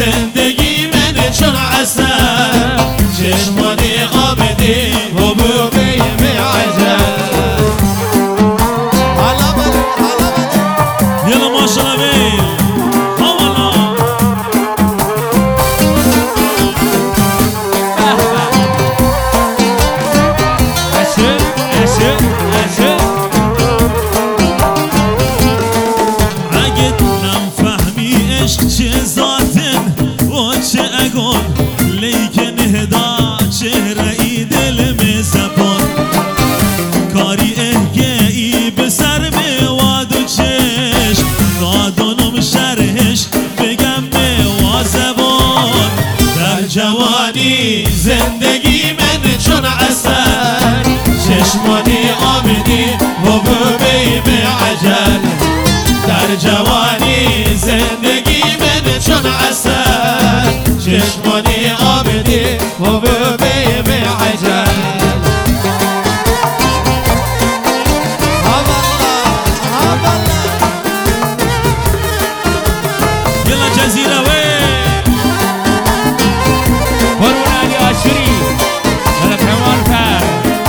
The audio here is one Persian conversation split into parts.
زندگی من چون عسل چشمانی آمدی و ببیم عجل حالا بله حالا بله یلا ماشاءالله بی حوالا عشق عشق عشق اگه نفهمی عشق چه ذاتن و چه اگون لیکن هدا چهره ای دل می زبان کاری احگه به سر میواد و چشم دادونم شرحش بگم میوا زبان در جوانی زندگی من چون عسل چشمانی آمدی و ببیم عجل در جوانی زندگی من چون عسل چشمانی آمدی و ببیم عجل یلا جزیره وی قربون علی آشوری حالا کمال پر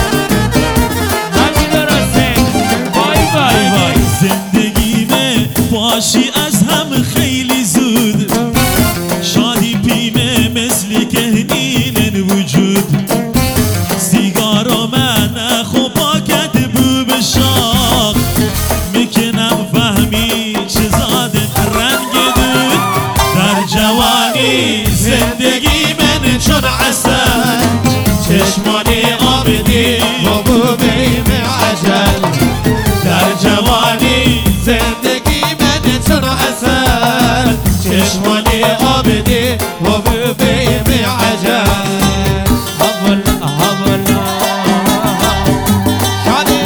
همین درسته بای بای بای زندگیمه باشی از هم خیلی زود شادی پیمه مثلی کهنین وجود سیگارو من خو پاکت بو بشاق میکنم فهمی چه زاده رنگ دود در جوانی زندگی من چون عسل چشمانی آمدی و ببیم عجل در جوانی زندگی من چون عسل چشمانی آمدی و ببیم عجل حوالا حوالا شادی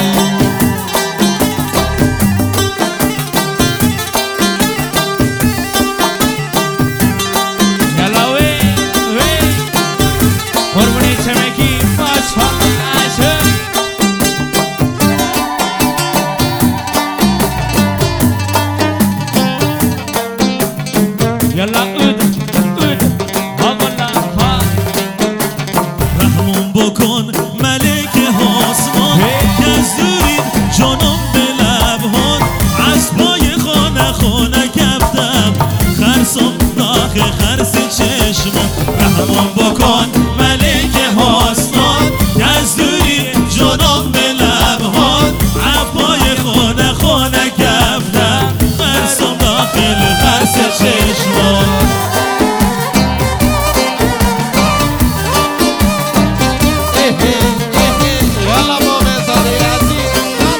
یلا وی وی قربونی چمکی ماشاءالله عشق یلا اود حوالا ها رحمون بکن ملک آسمان که از دورید جانم به لبهان از پای خانه خانه کفتم خرسم داخل خرس چشمم رحمون بکن ملک آسمان که از دورید جانم به لبهان از پای خانه خانه کفتم خرسم داخل خرس چشمم یالا مومن زاده عزیز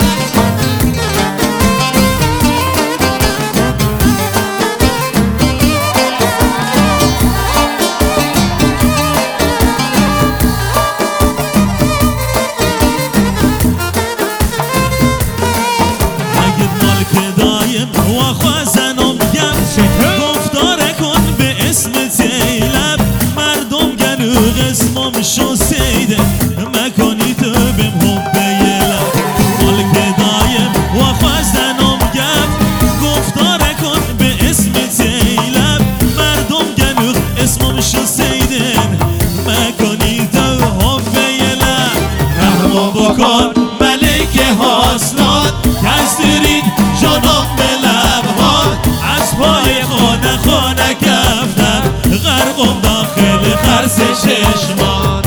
اگه مالک دایم و خوازنم گم گفتاره کن به اسم تیلب مردم گنو قسمم شو سیده مکنی تو بهم حب یلب مالک دایم و خوازنم گم گفتاره کن به اسم تیلب مردم گنو اسمم شو سیده مکنی تو حب یلب رحم بکن ملک حسنات کسرید جانم به لبهات از پای خانه خانه کفتم غرقم داخل خرس چشمان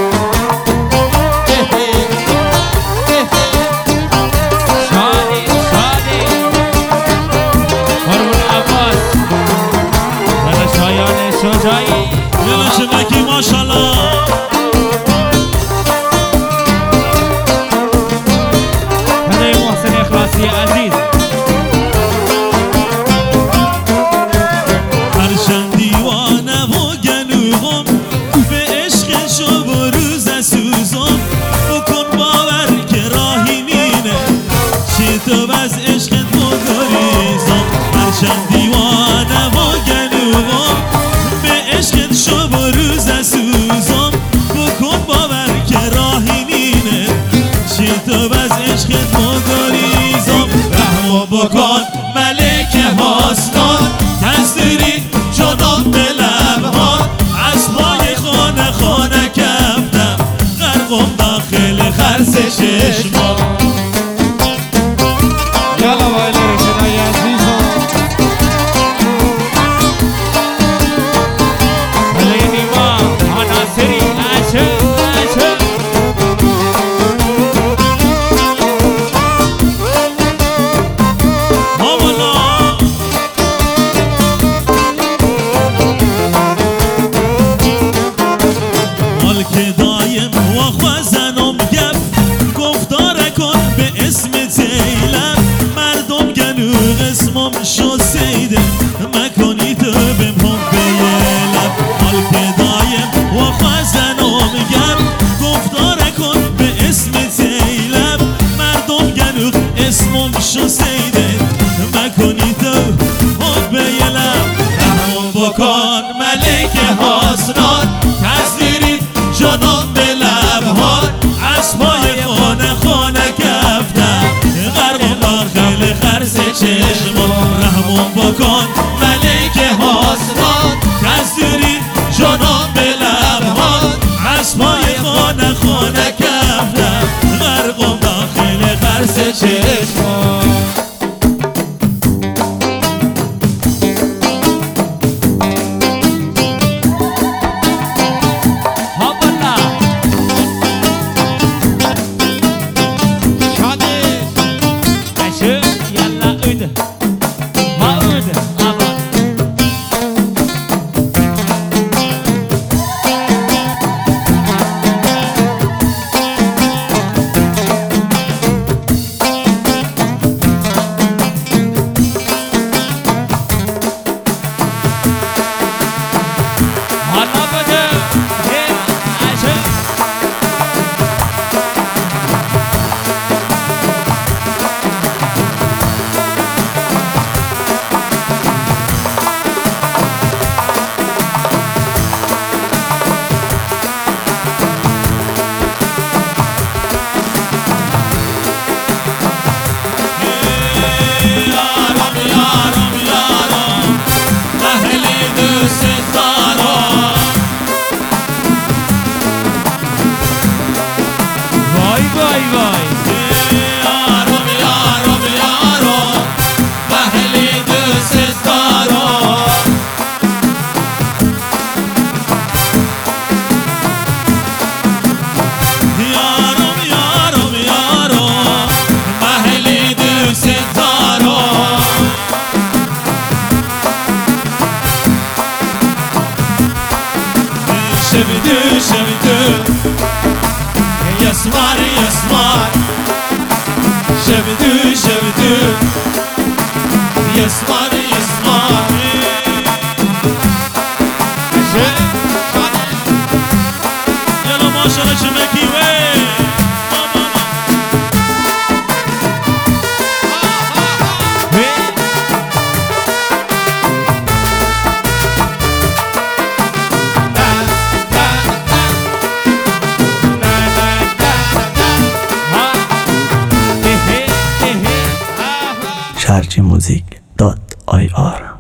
شادی شادی قربون عباس حالا شایان شجاعی یلا شبکی ماشالله هدای محسن اخلاصی عزیز هرچند دیوانه و گلوهم به عشق شب و روز سوزم بکن باور که راهی مینه چه تو از عشقت مگریزم هرچند دیوانه و گلوهم به عشقت شب و روز سوزم بکن باور که راهی مینه چه تو از عشقت مگریزم رحم بکن ملک حسنات کسرید جانم به لبهات ملک حسنات تصویرید جانم به لبهات از پای خانه خانه کفتم غرق داخل خرس چشمان رحمون بکن ملک حسنات تصویرید جانم به لبهات از پای خانه خانه کفتم غرق داخل خرس چشمان شبیدو یسمار یسمار شبیدو یسمار یسمار یالا ماشاءالله چه مکیوه sharjmusic.ir